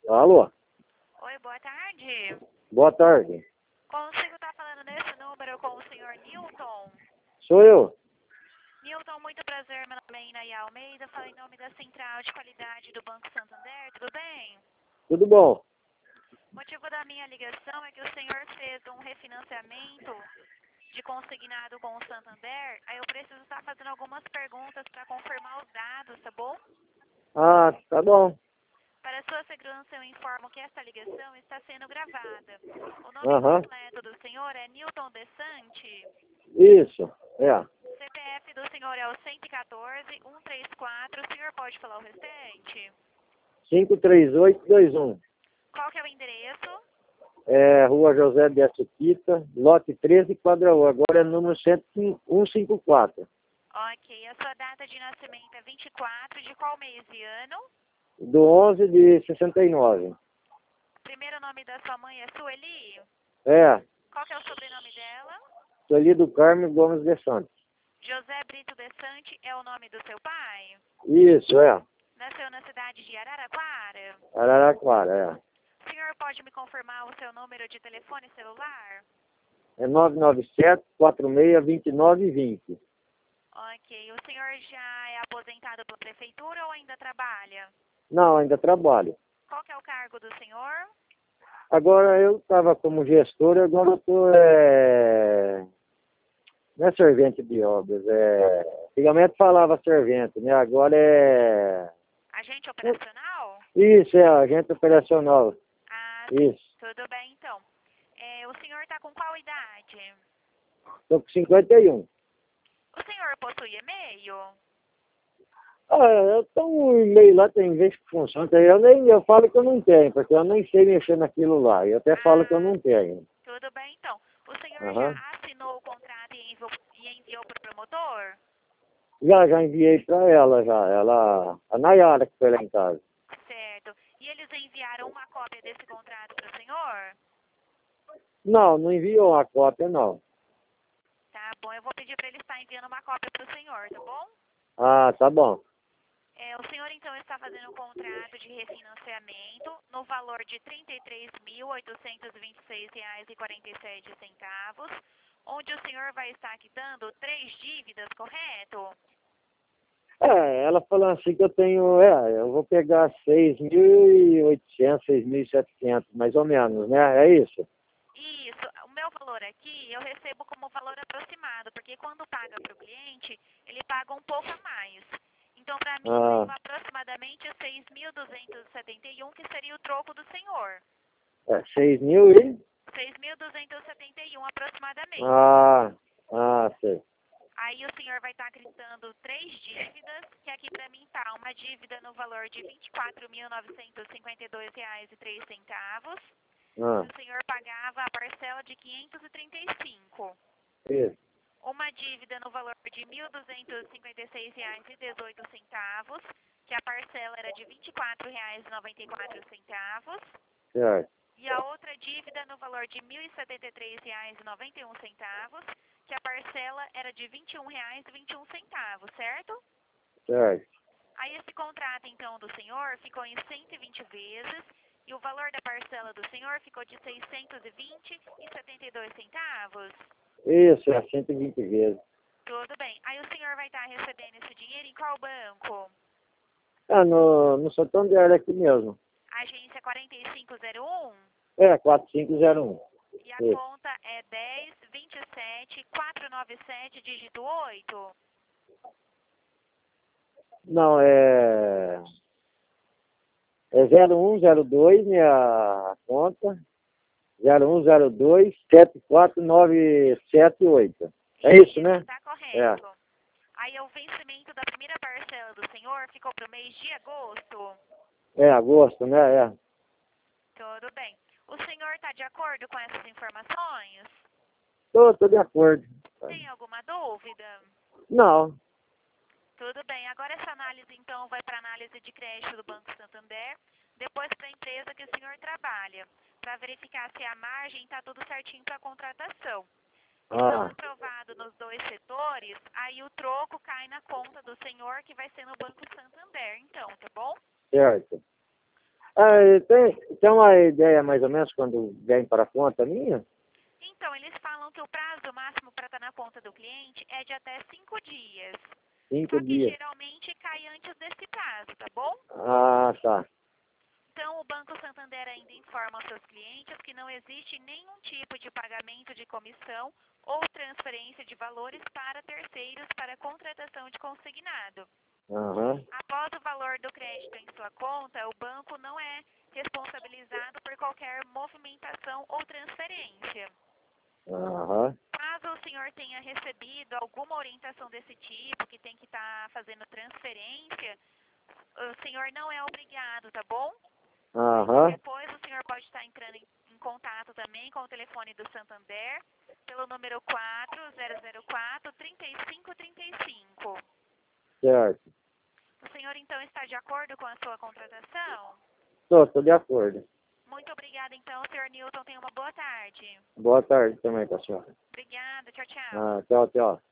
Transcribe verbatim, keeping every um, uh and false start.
Alô? Oi, boa tarde. Boa tarde. Consigo estar falando nesse número com o senhor Newton? Sou eu. Newton, muito prazer. Meu nome é Inaia Almeida. Falo em nome da Central de Qualidade do Banco Santander. Tudo bem? Tudo bom? O motivo da minha ligação é que o senhor fez um refinanciamento de consignado com o Santander. Aí eu preciso estar fazendo algumas perguntas para confirmar os dados, tá bom? Ah, tá bom. Para sua segurança, eu informo que esta ligação está sendo gravada. O nome Aham. completo do senhor é Newton Desante. Isso. É. C P F do senhor é o cento e quatorze, cento e trinta e quatro. O senhor pode falar o restante? cinco três oito dois um. Qual que é o endereço? É Rua José de Açuquita, lote treze, quadra U. Agora é número cento e cinquenta e quatro. Ok. A sua data de nascimento é vinte e quatro de qual mês e ano? Do onze de sessenta e nove. O primeiro nome da sua mãe é Sueli? É. Qual que é o sobrenome dela? Sueli do Carmo Gomes de Santos. José Brito Desante é o nome do seu pai? Isso, é. Nasceu na cidade de Araraquara? Araraquara, é. O senhor pode me confirmar o seu número de telefone celular? É nove nove sete, quatro seis, dois nove dois zero. Ok. O senhor já é aposentado pela prefeitura ou ainda trabalha? Não, ainda trabalho. Qual que é o cargo do senhor? Agora eu estava como gestor, agora eu estou. É... Não é servente de obras, é. Antigamente falava servente, né? Agora é. Agente operacional? Isso, é agente operacional. Ah, Isso. tudo bem então. É, o senhor está com qual idade? Estou com cinquenta e um. O senhor possui e-mail? Ah, eu tenho um e-mail lá, tem vez que funciona. Eu, nem, eu falo que eu não tenho, porque eu nem sei mexer naquilo lá. Eu até falo que eu não tenho. Tudo bem então. O senhor Aham. já assinou o contrato e enviou, e enviou para o promotor? Já, já enviei para ela, já. Ela, a Nayara que foi lá em casa. Certo. E eles enviaram uma cópia desse contrato para o senhor? Não, não enviou a cópia, não. Tá bom, eu vou pedir para ele estar enviando uma cópia para o senhor, tá bom? Ah, tá bom. É, o senhor então está fazendo um contrato de refinanciamento no valor de trinta e três mil, oitocentos e vinte e seis reais e quarenta e sete centavos, onde o senhor vai estar quitando três dívidas, correto? É, ela falou assim que eu tenho, é, eu vou pegar seis mil e oitocentos, seis mil e setecentos, mais ou menos, né? É isso? Isso, o meu valor aqui eu recebo como valor aproximado, porque quando paga para o cliente, ele paga um pouco a mais. Então, para mim, Ah, saiu aproximadamente seis mil duzentos e setenta e um, que seria o troco do senhor. é, seis mil e? seis mil duzentos e setenta e um aproximadamente. Ah, ah, sei. Aí o senhor vai estar acreditando três dívidas, que aqui para mim tá uma dívida no valor de vinte e quatro mil novecentos e cinquenta e dois reais e três centavos. Ah, O senhor pagava a parcela de quinhentos e trinta e cinco. isso, Uma dívida no valor de mil duzentos e cinquenta e seis reais e dezoito centavos, que a parcela era de vinte e quatro reais e noventa e quatro centavos. certo, E a outra dívida no valor de mil e setenta e três reais e noventa e um centavos, que a parcela era de vinte e um reais e vinte e um centavos, certo? certo. Aí esse contrato, então, do senhor ficou em cento e vinte vezes e o valor da parcela do senhor ficou de seiscentos e vinte reais e setenta e dois centavos. Isso, é cento e vinte vezes. Tudo bem. Aí o senhor vai estar recebendo esse dinheiro em qual banco? Ah, no, no Santander aqui mesmo. Agência quatro cinco zero um? É, quatro cinco zero um. E a Isso. conta é dez, vinte e sete, quatrocentos e noventa e sete, dígito oito? Não, é... É zero um zero dois, minha conta. zero um zero dois, sete quatro nove sete oito. É isso, né? Está É. correto. Aí o vencimento da primeira parcela do senhor ficou para o mês de agosto? É agosto, né? É. Tudo bem. O senhor está de acordo com essas informações? Tô, tô de acordo. Tem alguma dúvida? Não. Tudo bem. Agora essa análise, então, vai para análise de crédito do Banco Santander, depois para a empresa que o senhor trabalha, para verificar se a margem está tudo certinho para a contratação. Então, Ah, aprovado nos dois setores, aí o troco cai na conta do senhor, que vai ser no Banco Santander, então, tá bom? certo. Ah, tem, tem uma ideia mais ou menos quando vem para a conta minha? Então, eles falam que o prazo máximo para estar na conta do cliente é de até cinco dias. Cinco Só que dias. geralmente cai antes desse prazo, tá bom? Ah, tá. Então, o Banco Santander ainda informa aos seus clientes que não existe nenhum tipo de pagamento de comissão ou transferência de valores para terceiros para contratação de consignado. Aham. Após o valor do crédito em sua conta, o banco não é responsabilizado por qualquer movimentação ou transferência. Aham. Caso o senhor tenha recebido alguma orientação desse tipo, que tem que estar fazendo transferência, o senhor não é obrigado, tá bom? Aham. Depois o senhor pode estar entrando em, em contato também com o telefone do Santander, pelo número quatro zero zero quatro, três cinco três cinco. Certo. O senhor então está de acordo com a sua contratação? Tô, tô de acordo. Muito obrigada então, senhor Newton. Tenha uma boa tarde. Boa tarde também, pra senhora. Obrigada. Tchau, tchau. Ah, tchau, tchau.